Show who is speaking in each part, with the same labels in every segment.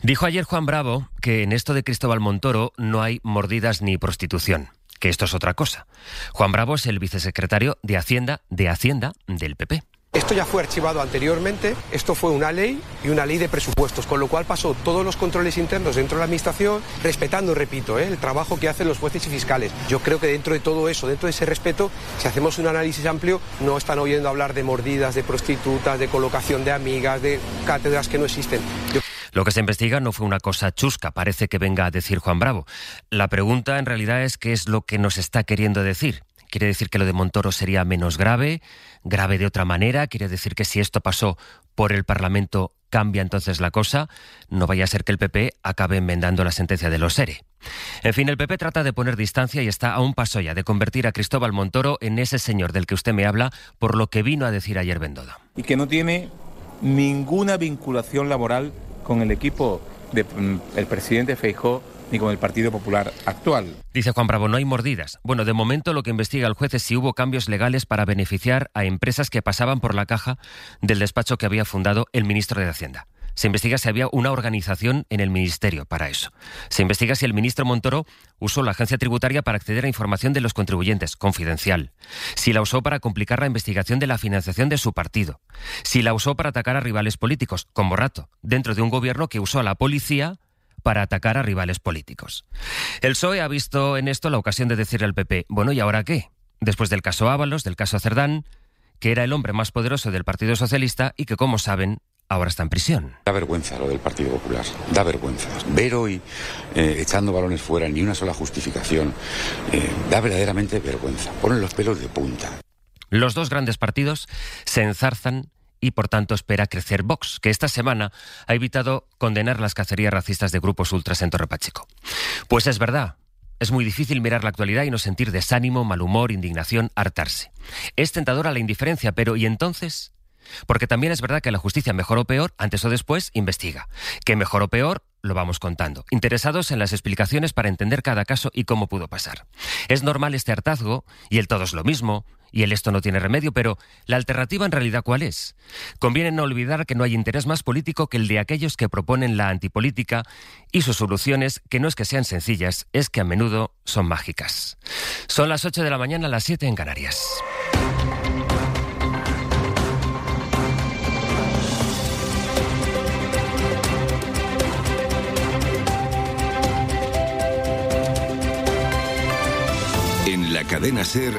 Speaker 1: Dijo ayer Juan Bravo que en esto de Cristóbal Montoro no hay mordidas ni prostitución, que esto es otra cosa. Juan Bravo es el vicesecretario de Hacienda del PP.
Speaker 2: Esto ya fue archivado anteriormente, esto fue una ley y una ley de presupuestos, con lo cual pasó todos los controles internos dentro de la Administración, respetando, repito, el trabajo que hacen los jueces y fiscales. Yo creo que dentro de todo eso, dentro de ese respeto, si hacemos un análisis amplio, no están oyendo hablar de mordidas, de prostitutas, de colocación de amigas, de cátedras que no existen.
Speaker 1: Lo que se investiga no fue una cosa chusca, parece que venga a decir Juan Bravo. La pregunta en realidad es qué es lo que nos está queriendo decir. ¿Quiere decir que lo de Montoro sería menos grave de otra manera? ¿Quiere decir que si esto pasó por el Parlamento cambia entonces la cosa? No vaya a ser que el PP acabe enmendando la sentencia de los ERE. En fin, el PP trata de poner distancia y está a un paso ya de convertir a Cristóbal Montoro en ese señor del que usted me habla por lo que vino a decir ayer Bendodo.
Speaker 3: Y que no tiene ninguna vinculación laboral con el equipo del presidente Feijóo ni con el Partido Popular actual.
Speaker 1: Dice Juan Bravo, no hay mordidas. Bueno, de momento lo que investiga el juez es si hubo cambios legales para beneficiar a empresas que pasaban por la caja del despacho que había fundado el ministro de Hacienda. Se investiga si había una organización en el ministerio para eso. Se investiga si el ministro Montoro usó la agencia tributaria para acceder a información de los contribuyentes, confidencial. Si la usó para complicar la investigación de la financiación de su partido. Si la usó para atacar a rivales políticos, como Rato, dentro de un gobierno que usó a la policía para atacar a rivales políticos. El PSOE ha visto en esto la ocasión de decirle al PP, bueno, ¿y ahora qué? Después del caso Ábalos, del caso Cerdán, que era el hombre más poderoso del Partido Socialista y que, como saben, ahora está en prisión.
Speaker 4: Da vergüenza lo del Partido Popular, da vergüenza. Ver hoy echando balones fuera, ni una sola justificación, da verdaderamente vergüenza. Ponen los pelos de punta.
Speaker 1: Los dos grandes partidos se enzarzan y por tanto espera crecer Vox, que esta semana ha evitado condenar las cacerías racistas de grupos ultras en Torre Pacheco. Pues es verdad, es muy difícil mirar la actualidad y no sentir desánimo, mal humor, indignación, hartarse. Es tentadora la indiferencia, pero ¿y entonces? Porque también es verdad que la justicia, mejor o peor, antes o después, investiga. Que mejor o peor, lo vamos contando. Interesados en las explicaciones para entender cada caso y cómo pudo pasar. Es normal este hartazgo, y el todo es lo mismo, y el esto no tiene remedio, pero ¿la alternativa en realidad cuál es? Conviene no olvidar que no hay interés más político que el de aquellos que proponen la antipolítica y sus soluciones, que no es que sean sencillas, es que a menudo son mágicas. Son las 8 de la mañana, las 7 en Canarias.
Speaker 5: En la cadena SER,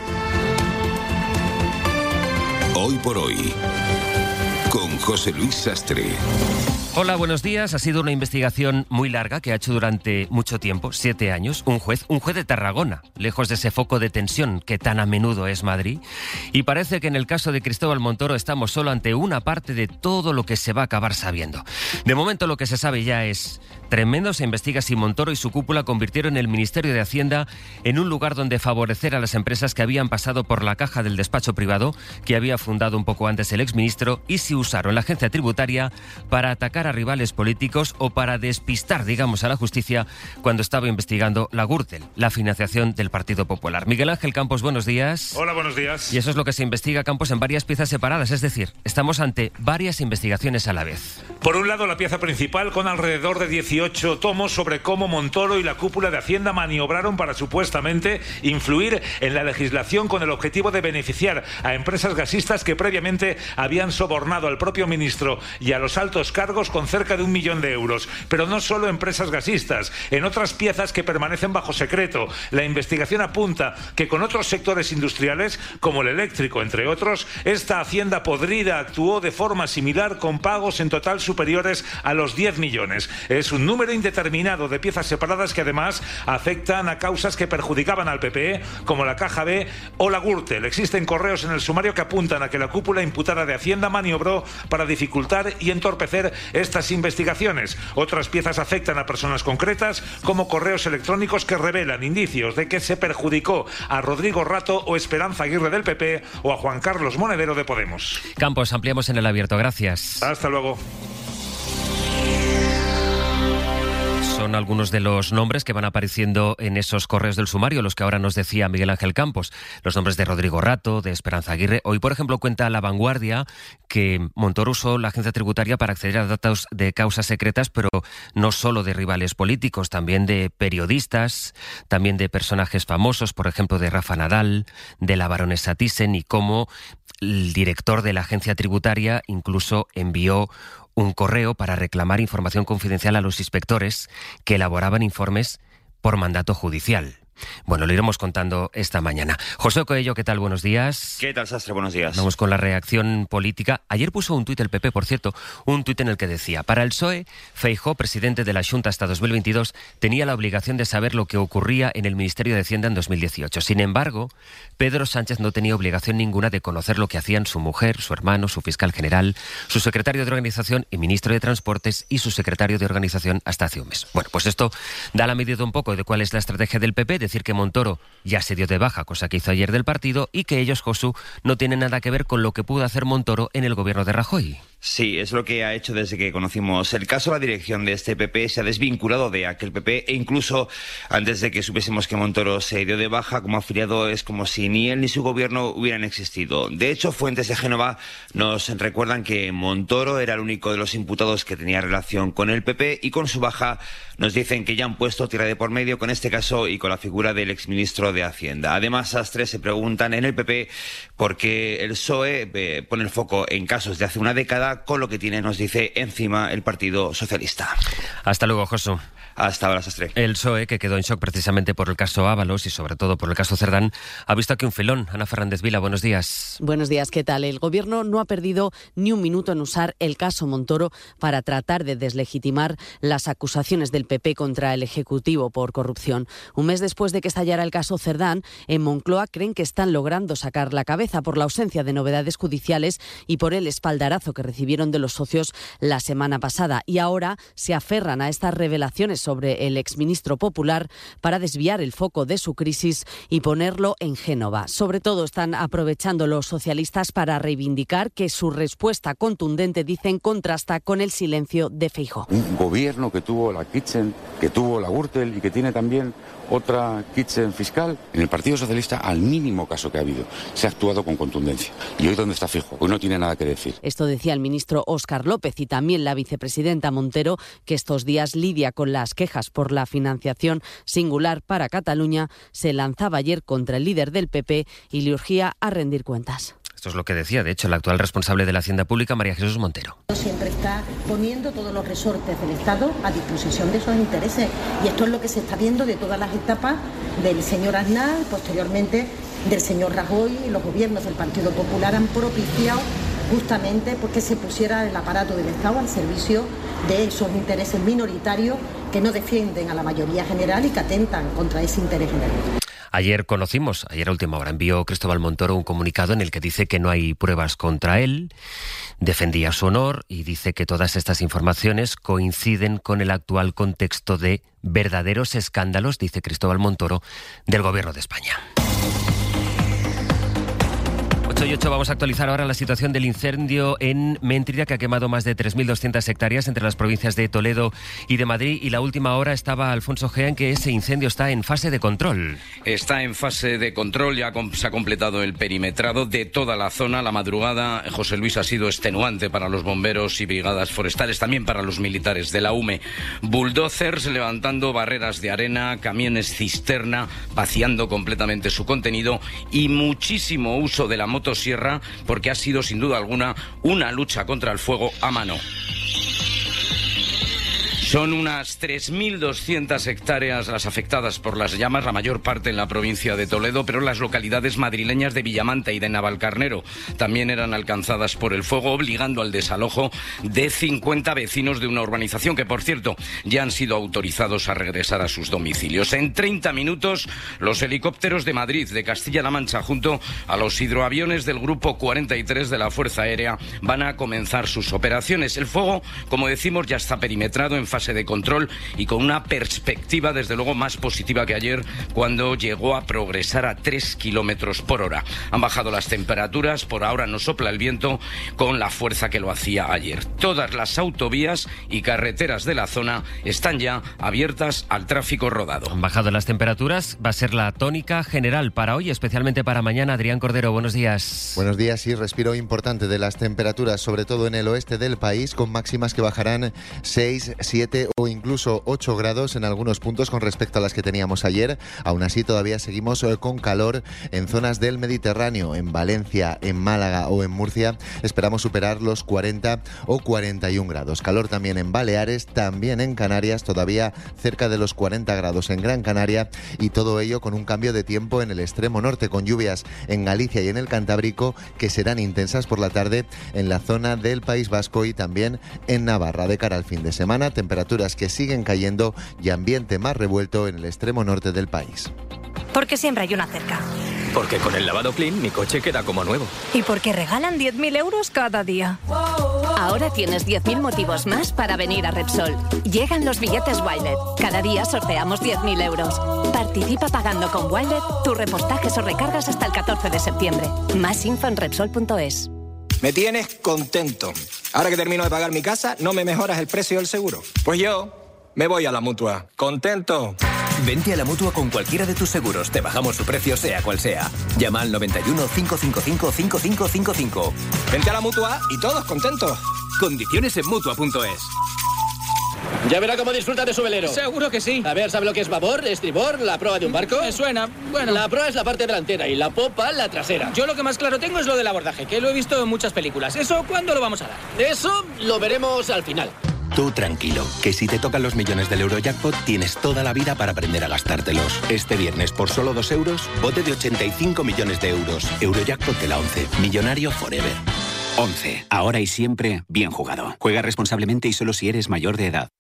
Speaker 5: Hoy por Hoy, con José Luis Sastre.
Speaker 1: Hola, buenos días. Ha sido una investigación muy larga que ha hecho durante mucho tiempo, 7 años, un juez de Tarragona, lejos de ese foco de tensión que tan a menudo es Madrid. Y parece que en el caso de Cristóbal Montoro estamos solo ante una parte de todo lo que se va a acabar sabiendo. De momento lo que se sabe ya es tremendo. Se investiga si Montoro y su cúpula convirtieron el Ministerio de Hacienda en un lugar donde favorecer a las empresas que habían pasado por la caja del despacho privado que había fundado un poco antes el exministro, y si usaron la agencia tributaria para atacar a rivales políticos o para despistar, digamos, a la justicia cuando estaba investigando la Gürtel, la financiación del Partido Popular. Miguel Ángel Campos, buenos días.
Speaker 6: Hola, buenos días.
Speaker 1: Y eso es lo que se investiga, Campos, en varias piezas separadas, es decir, estamos ante varias investigaciones a la vez.
Speaker 6: Por un lado, la pieza principal con alrededor de 18 tomos sobre cómo Montoro y la cúpula de Hacienda maniobraron para supuestamente influir en la legislación con el objetivo de beneficiar a empresas gasistas que previamente habían sobornado al propio ministro y a los altos cargos con cerca de 1 millón de euros. Pero no solo empresas gasistas. En otras piezas que permanecen bajo secreto, la investigación apunta que con otros sectores industriales, como el eléctrico, entre otros, esta Hacienda podrida actuó de forma similar con pagos en total superiores a los 10 millones. Es un número indeterminado de piezas separadas que además afectan a causas que perjudicaban al PP, como la Caja B o la Gürtel. Existen correos en el sumario que apuntan a que la cúpula imputada de Hacienda maniobró para dificultar y entorpecer estas investigaciones. Otras piezas afectan a personas concretas, como correos electrónicos que revelan indicios de que se perjudicó a Rodrigo Rato o Esperanza Aguirre del PP o a Juan Carlos Monedero de Podemos.
Speaker 1: Campos, ampliamos en el abierto. Gracias.
Speaker 6: Hasta luego.
Speaker 1: Son son algunos de los nombres que van apareciendo en esos correos del sumario, los que ahora nos decía Miguel Ángel Campos. Los nombres de Rodrigo Rato, de Esperanza Aguirre. Hoy, por ejemplo, cuenta La Vanguardia que Montoro usó la agencia tributaria para acceder a datos de causas secretas, pero no solo de rivales políticos, también de periodistas, también de personajes famosos, por ejemplo, de Rafa Nadal, de la baronesa Thyssen, y cómo el director de la agencia tributaria incluso envió un correo para reclamar información confidencial a los inspectores que elaboraban informes por mandato judicial. Bueno, lo iremos contando esta mañana. José Coello, ¿qué tal? Buenos días.
Speaker 7: ¿Qué tal, Sastre? Buenos días.
Speaker 1: Vamos con la reacción política. Ayer puso un tuit el PP, por cierto, un tuit en el que decía: para el PSOE, Feijóo, presidente de la Xunta hasta 2022, tenía la obligación de saber lo que ocurría en el Ministerio de Hacienda en 2018. Sin embargo, Pedro Sánchez no tenía obligación ninguna de conocer lo que hacían su mujer, su hermano, su fiscal general, su secretario de Organización y ministro de Transportes y su secretario de Organización hasta hace un mes. Bueno, pues esto da la medida un poco de cuál es la estrategia del PP, decir que Montoro ya se dio de baja, cosa que hizo ayer del partido, y que ellos, Josu, no tienen nada que ver con lo que pudo hacer Montoro en el gobierno de Rajoy.
Speaker 7: Sí, es lo que ha hecho desde que conocimos el caso. La dirección de este PP se ha desvinculado de aquel PP, e incluso antes de que supiésemos que Montoro se dio de baja como afiliado, es como si ni él ni su gobierno hubieran existido. De hecho, fuentes de Génova nos recuerdan que Montoro era el único de los imputados que tenía relación con el PP, y con su baja nos dicen que ya han puesto tierra de por medio con este caso y con la figura del exministro de Hacienda. Además, Sastre, se preguntan en el PP por qué el PSOE pone el foco en casos de hace una década, con lo que tiene, nos dice, encima el Partido Socialista.
Speaker 1: Hasta luego, Josu.
Speaker 7: Hasta ahora, Sastre.
Speaker 1: El PSOE, que quedó en shock precisamente por el caso Ábalos y sobre todo por el caso Cerdán, ha visto aquí un filón. Ana Fernández Vila, buenos días.
Speaker 8: Buenos días, ¿qué tal? El Gobierno no ha perdido ni un minuto en usar el caso Montoro para tratar de deslegitimar las acusaciones del PP contra el Ejecutivo por corrupción. Un mes después de que estallara el caso Cerdán, en Moncloa creen que están logrando sacar la cabeza por la ausencia de novedades judiciales y por el espaldarazo que recibieron de los socios la semana pasada. Y ahora se aferran a estas revelaciones sobre el exministro popular para desviar el foco de su crisis y ponerlo en Génova. Sobre todo están aprovechando los socialistas para reivindicar que su respuesta contundente, dicen, contrasta con el silencio de Feijóo.
Speaker 4: Un gobierno que tuvo la Kitchen, que tuvo la Gürtel y que tiene también otra Kitchen fiscal. En el Partido Socialista, al mínimo caso que ha habido, se ha actuado con contundencia. ¿Y hoy dónde está Feijóo? Hoy no tiene nada que decir.
Speaker 8: Esto decía el ministro Óscar López, y también la vicepresidenta Montero, que estos días lidia con las quejas por la financiación singular para Cataluña, se lanzaba ayer contra el líder del PP y le urgía a rendir cuentas.
Speaker 1: Esto es lo que decía, de hecho, la actual responsable de la Hacienda Pública, María Jesús Montero.
Speaker 9: Siempre está poniendo todos los resortes del Estado a disposición de esos intereses, y esto es lo que se está viendo de todas las etapas del señor Aznar, posteriormente del señor Rajoy. Los gobiernos del Partido Popular han propiciado justamente porque se pusiera el aparato del Estado al servicio de esos intereses minoritarios que no defienden a la mayoría general y que atentan contra ese interés general.
Speaker 1: Ayer a última hora, envió Cristóbal Montoro un comunicado en el que dice que no hay pruebas contra él, defendía su honor y dice que todas estas informaciones coinciden con el actual contexto de verdaderos escándalos, dice Cristóbal Montoro, del Gobierno de España. 8 y 8, vamos a actualizar ahora la situación del incendio en Méntrida, que ha quemado más de 3.200 hectáreas entre las provincias de Toledo y de Madrid. Y la última hora estaba Alfonso Gea en que ese incendio está en fase de control.
Speaker 10: Está en fase de control, ya se ha completado el perimetrado de toda la zona. La madrugada, José Luis, ha sido extenuante para los bomberos y brigadas forestales, también para los militares de la UME. Bulldozers levantando barreras de arena, camiones cisterna, vaciando completamente su contenido, y muchísimo uso de la motosierra, porque ha sido sin duda alguna una lucha contra el fuego a mano. Son unas 3.200 hectáreas las afectadas por las llamas, la mayor parte en la provincia de Toledo, pero las localidades madrileñas de Villamanta y de Navalcarnero también eran alcanzadas por el fuego, obligando al desalojo de 50 vecinos de una urbanización que, por cierto, ya han sido autorizados a regresar a sus domicilios. En 30 minutos, los helicópteros de Madrid, de Castilla-La Mancha, junto a los hidroaviones del Grupo 43 de la Fuerza Aérea, van a comenzar sus operaciones. El fuego, como decimos, ya está perimetrado en fase fase de control y con una perspectiva desde luego más positiva que ayer, cuando llegó a progresar a 3 kilómetros por hora. Han bajado las temperaturas, por ahora no sopla el viento con la fuerza que lo hacía ayer. Todas las autovías y carreteras de la zona están ya abiertas al tráfico rodado.
Speaker 1: Han bajado las temperaturas, va a ser la tónica general para hoy, especialmente para mañana. Adrián Cordero, buenos días.
Speaker 11: Buenos días, sí, respiro importante de las temperaturas, sobre todo en el oeste del país, con máximas que bajarán 6, 7 o incluso 8 grados en algunos puntos con respecto a las que teníamos ayer. Aún así, todavía seguimos con calor en zonas del Mediterráneo, en Valencia, en Málaga o en Murcia. Esperamos superar los 40 o 41 grados. Calor también en Baleares, también en Canarias, todavía cerca de los 40 grados en Gran Canaria, y todo ello con un cambio de tiempo en el extremo norte, con lluvias en Galicia y en el Cantábrico que serán intensas por la tarde en la zona del País Vasco y también en Navarra. De cara al fin de semana, temperaturas que siguen cayendo y ambiente más revuelto en el extremo norte del país.
Speaker 12: Porque siempre hay una cerca.
Speaker 13: Porque con el lavado Clean mi coche queda como nuevo.
Speaker 12: Y porque regalan 10.000 euros cada día.
Speaker 14: Ahora tienes 10.000 motivos más para venir a Repsol. Llegan los billetes Wilet. Cada día sorteamos 10.000 euros. Participa pagando con Wilet tus repostajes o recargas hasta el 14 de septiembre. Más info en Repsol.es.
Speaker 15: Me tienes contento. Ahora que termino de pagar mi casa, ¿no me mejoras el precio del seguro? Pues yo me voy a la Mutua. ¿Contento?
Speaker 13: Vente a la Mutua con cualquiera de tus seguros. Te bajamos su precio sea cual sea. Llama al 91 555 5555.
Speaker 15: Vente a la Mutua y todos contentos.
Speaker 13: Condiciones en Mutua.es.
Speaker 16: ¿Ya verá cómo disfruta de su velero?
Speaker 17: Seguro que sí.
Speaker 16: A ver, ¿sabe lo que es babor, estribor, la proa de un barco?
Speaker 17: Me suena. Bueno.
Speaker 16: La proa es la parte delantera y la popa la trasera.
Speaker 17: Yo lo que más claro tengo es lo del abordaje, que lo he visto en muchas películas. ¿Eso cuándo lo vamos a dar?
Speaker 16: Eso lo veremos al final.
Speaker 18: Tú tranquilo, que si te tocan los millones del Eurojackpot tienes toda la vida para aprender a gastártelos. Este viernes, por solo 2 euros, bote de 85 millones de euros. Eurojackpot de la 11. Millonario forever. 11. Ahora y siempre, bien jugado. Juega responsablemente y solo si eres mayor de edad.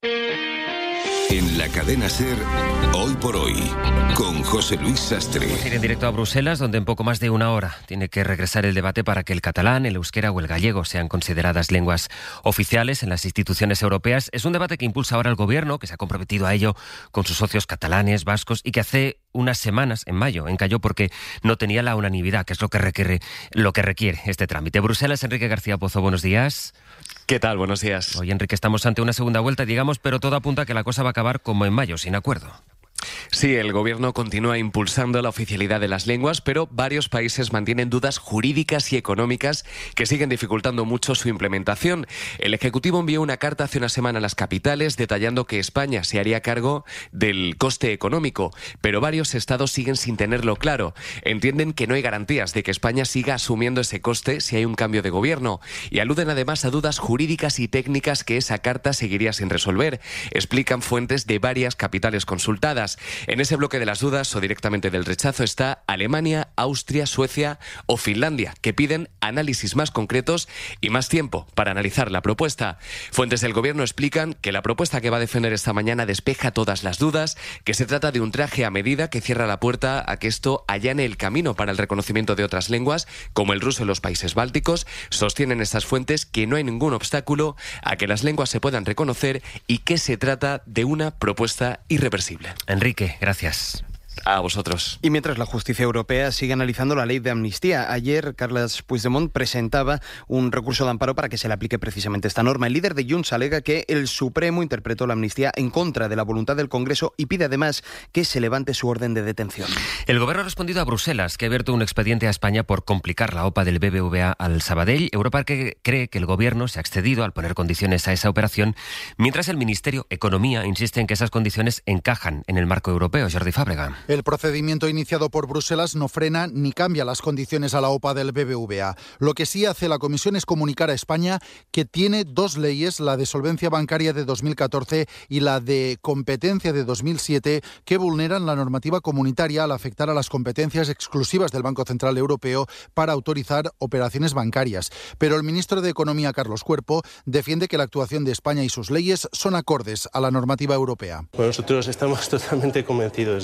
Speaker 5: En la cadena SER, Hoy por Hoy, con José Luis Sastre.
Speaker 1: Vamos a ir en directo a Bruselas, donde en poco más de una hora tiene que regresar el debate para que el catalán, el euskera o el gallego sean consideradas lenguas oficiales en las instituciones europeas. Es un debate que impulsa ahora el gobierno, que se ha comprometido a ello con sus socios catalanes, vascos, y que hace unas semanas, en mayo, encalló porque no tenía la unanimidad, que es lo que requiere este trámite. Bruselas, Enrique García Pozo, buenos días.
Speaker 19: ¿Qué tal? Buenos días.
Speaker 1: Oye, Enrique, estamos ante una segunda vuelta, digamos, pero todo apunta a que la cosa va a acabar como en mayo, sin acuerdo.
Speaker 19: Sí, el gobierno continúa impulsando la oficialidad de las lenguas, pero varios países mantienen dudas jurídicas y económicas que siguen dificultando mucho su implementación. El Ejecutivo envió una carta hace una semana a las capitales detallando que España se haría cargo del coste económico, pero varios estados siguen sin tenerlo claro. Entienden que no hay garantías de que España siga asumiendo ese coste si hay un cambio de gobierno y aluden además a dudas jurídicas y técnicas que esa carta seguiría sin resolver, explican fuentes de varias capitales consultadas. En ese bloque de las dudas o directamente del rechazo está Alemania, Austria, Suecia o Finlandia, que piden análisis más concretos y más tiempo para analizar la propuesta. Fuentes del gobierno explican que la propuesta que va a defender esta mañana despeja todas las dudas, que se trata de un traje a medida que cierra la puerta a que esto allane el camino para el reconocimiento de otras lenguas, como el ruso en los países bálticos. Sostienen estas fuentes que no hay ningún obstáculo a que las lenguas se puedan reconocer y que se trata de una propuesta irreversible.
Speaker 1: Enrique, gracias.
Speaker 19: A vosotros.
Speaker 20: Y mientras la justicia europea sigue analizando la ley de amnistía, ayer Carles Puigdemont presentaba un recurso de amparo para que se le aplique precisamente esta norma. El líder de Junts alega que el Supremo interpretó la amnistía en contra de la voluntad del Congreso y pide además que se levante su orden de detención.
Speaker 1: El gobierno ha respondido a Bruselas, que ha abierto un expediente a España por complicar la OPA del BBVA al Sabadell. Europa cree que el gobierno se ha excedido al poner condiciones a esa operación, mientras el Ministerio de Economía insiste en que esas condiciones encajan en el marco europeo. Jordi Fábrega.
Speaker 21: El procedimiento iniciado por Bruselas no frena ni cambia las condiciones a la OPA del BBVA. Lo que sí hace la Comisión es comunicar a España que tiene dos leyes, la de solvencia bancaria de 2014 y la de competencia de 2007, que vulneran la normativa comunitaria al afectar a las competencias exclusivas del Banco Central Europeo para autorizar operaciones bancarias. Pero el ministro de Economía, Carlos Cuerpo, defiende que la actuación de España y sus leyes son acordes a la normativa europea.
Speaker 22: Bueno, nosotros estamos totalmente convencidos desde el principio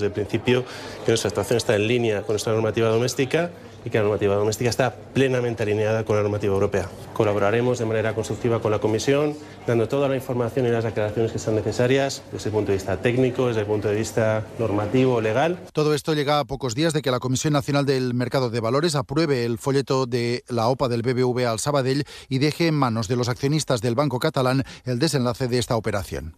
Speaker 2: principio que nuestra actuación está en línea con nuestra normativa doméstica y que la normativa doméstica está plenamente alineada con la normativa europea. Colaboraremos de manera constructiva con la Comisión, dando toda la información y las aclaraciones que sean necesarias desde el punto de vista técnico, desde el punto de vista normativo, legal.
Speaker 21: Todo esto llega a pocos días de que la Comisión Nacional del Mercado de Valores apruebe el folleto de la OPA del BBVA al Sabadell y deje en manos de los accionistas del Banco Catalán el desenlace de esta operación.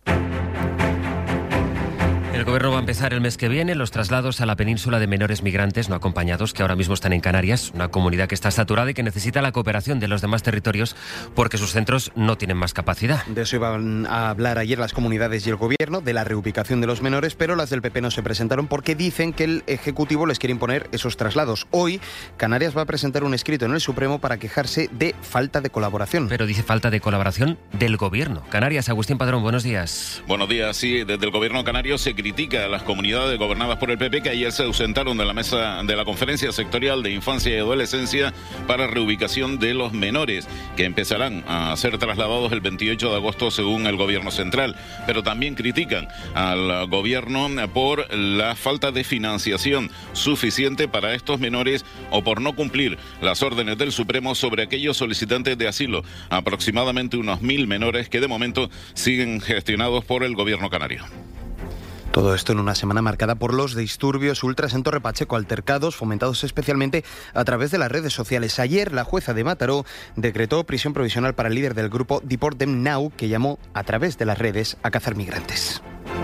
Speaker 1: El Gobierno va a empezar el mes que viene los traslados a la península de menores migrantes no acompañados que ahora mismo están en Canarias, una comunidad que está saturada y que necesita la cooperación de los demás territorios porque sus centros no tienen más capacidad.
Speaker 20: De eso iban a hablar ayer las comunidades y el Gobierno, de la reubicación de los menores, pero las del PP no se presentaron porque dicen que el Ejecutivo les quiere imponer esos traslados. Hoy, Canarias va a presentar un escrito en el Supremo para quejarse de falta de colaboración.
Speaker 1: Pero dice falta de colaboración del Gobierno. Canarias, Agustín Padrón, buenos días.
Speaker 22: Buenos días, sí, desde el Gobierno canario se critica a las comunidades gobernadas por el PP que ayer se ausentaron de la mesa de la Conferencia Sectorial de Infancia y Adolescencia para reubicación de los menores, que empezarán a ser trasladados el 28 de agosto según el Gobierno central. Pero también critican al Gobierno por la falta de financiación suficiente para estos menores o por no cumplir las órdenes del Supremo sobre aquellos solicitantes de asilo, aproximadamente unos 1.000 menores que de momento siguen gestionados por el Gobierno canario.
Speaker 20: Todo esto en una semana marcada por los disturbios ultras en Torre Pacheco, altercados fomentados especialmente a través de las redes sociales. Ayer la jueza de Mataró decretó prisión provisional para el líder del grupo Deport Them Now, que llamó a través de las redes a cazar migrantes.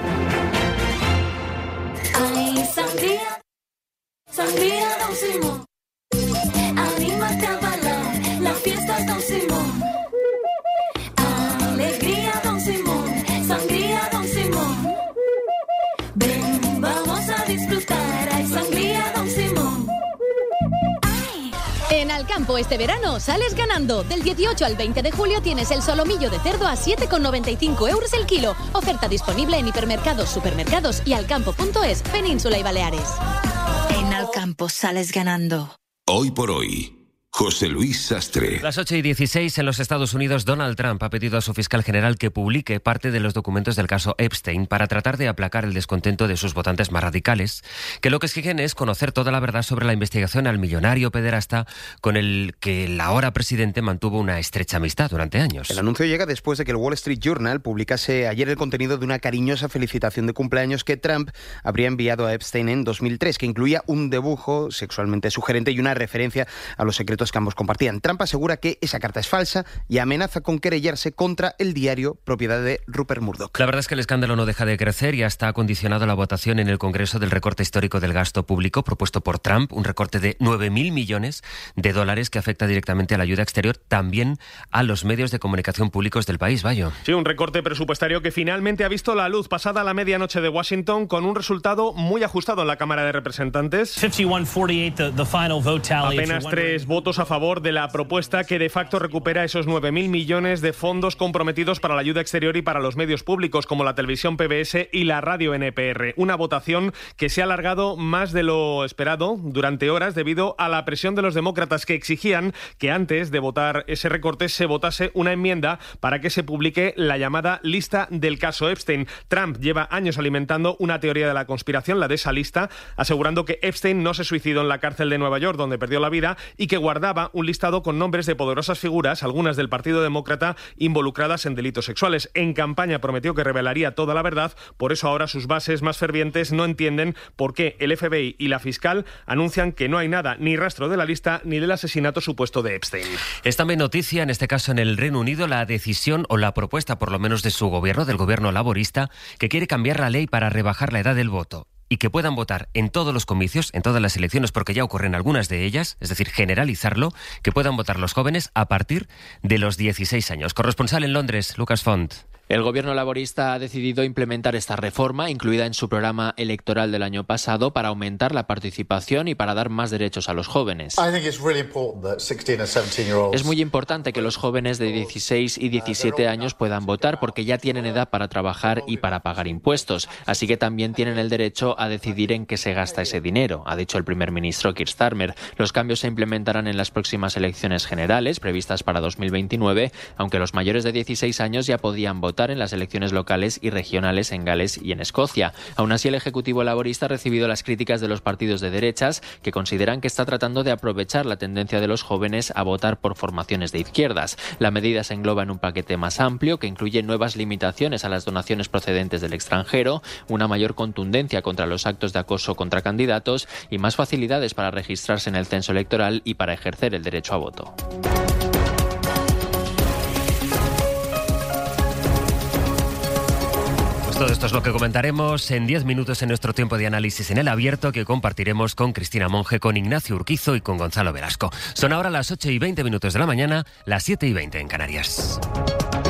Speaker 23: Sangría Don Simón, anímate a bailar, la fiesta Don Simón. Alegría Don Simón, sangría Don Simón. Ven, vamos a disfrutar, hay sangría Don Simón.
Speaker 24: En Alcampo este verano sales ganando. Del 18 al 20 de julio tienes el solomillo de cerdo a 7,95 euros el kilo. Oferta disponible en hipermercados, supermercados y alcampo.es, Península y Baleares.
Speaker 23: En Alcampo sales ganando.
Speaker 5: Hoy por hoy, José Luis Sastre.
Speaker 1: Las 8:16 en los Estados Unidos, Donald Trump ha pedido a su fiscal general que publique parte de los documentos del caso Epstein para tratar de aplacar el descontento de sus votantes más radicales, que lo que exigen es conocer toda la verdad sobre la investigación al millonario pederasta con el que el ahora presidente mantuvo una estrecha amistad durante años.
Speaker 20: El anuncio llega después de que el Wall Street Journal publicase ayer el contenido de una cariñosa felicitación de cumpleaños que Trump habría enviado a Epstein en 2003, que incluía un dibujo sexualmente sugerente y una referencia a los secretos que ambos compartían. Trump asegura que esa carta es falsa y amenaza con querellarse contra el diario propiedad de Rupert Murdoch.
Speaker 1: La verdad es que el escándalo no deja de crecer y hasta ha condicionado la votación en el Congreso del recorte histórico del gasto público propuesto por Trump, un recorte de 9.000 millones de dólares que afecta directamente a la ayuda exterior, también a los medios de comunicación públicos del país. Bayo.
Speaker 25: Sí, un recorte presupuestario que finalmente ha visto la luz pasada la medianoche de Washington con un resultado muy ajustado en la Cámara de Representantes.
Speaker 26: 51-48, the final vote tally.
Speaker 25: Apenas 3 votos a favor de la propuesta que de facto recupera esos 9.000 millones de fondos comprometidos para la ayuda exterior y para los medios públicos como la televisión PBS y la radio NPR. Una votación que se ha alargado más de lo esperado durante horas debido a la presión de los demócratas que exigían que antes de votar ese recorte se votase una enmienda para que se publique la llamada lista del caso Epstein. Trump lleva años alimentando una teoría de la conspiración, la de esa lista, asegurando que Epstein no se suicidó en la cárcel de Nueva York donde perdió la vida y que guardaba un listado con nombres de poderosas figuras, algunas del Partido Demócrata, involucradas en delitos sexuales. En campaña prometió que revelaría toda la verdad, por eso ahora sus bases más fervientes no entienden por qué el FBI y la fiscal anuncian que no hay nada, ni rastro de la lista, ni del asesinato supuesto de Epstein.
Speaker 1: Es también noticia, en este caso en el Reino Unido, la decisión o la propuesta, por lo menos de su gobierno, del gobierno laborista, que quiere cambiar la ley para rebajar la edad del voto y que puedan votar en todos los comicios, en todas las elecciones, porque ya ocurren algunas de ellas, es decir, generalizarlo, que puedan votar los jóvenes a partir de los 16 años. Corresponsal en Londres, Lucas Font.
Speaker 27: El gobierno laborista ha decidido implementar esta reforma, incluida en su programa electoral del año pasado, para aumentar la participación y para dar más derechos a los jóvenes. Es muy importante que los jóvenes de 16 y 17 años puedan votar porque ya tienen edad para trabajar y para pagar impuestos. Así que también tienen el derecho a decidir en qué se gasta ese dinero, ha dicho el primer ministro Keir Starmer. Los cambios se implementarán en las próximas elecciones generales, previstas para 2029, aunque los mayores de 16 años ya podían votar votar en las elecciones locales y regionales en Gales y en Escocia. Aún así, el Ejecutivo laborista ha recibido las críticas de los partidos de derechas, que consideran que está tratando de aprovechar la tendencia de los jóvenes a votar por formaciones de izquierdas. La medida se engloba en un paquete más amplio que incluye nuevas limitaciones a las donaciones procedentes del extranjero, una mayor contundencia contra los actos de acoso contra candidatos y más facilidades para registrarse en el censo electoral y para ejercer el derecho a voto.
Speaker 1: Todo esto es lo que comentaremos en 10 minutos en nuestro tiempo de análisis en El Abierto, que compartiremos con Cristina Monge, con Ignacio Urquizo y con Gonzalo Velasco. Son ahora las 8:20 de la mañana, las 7:20 en Canarias.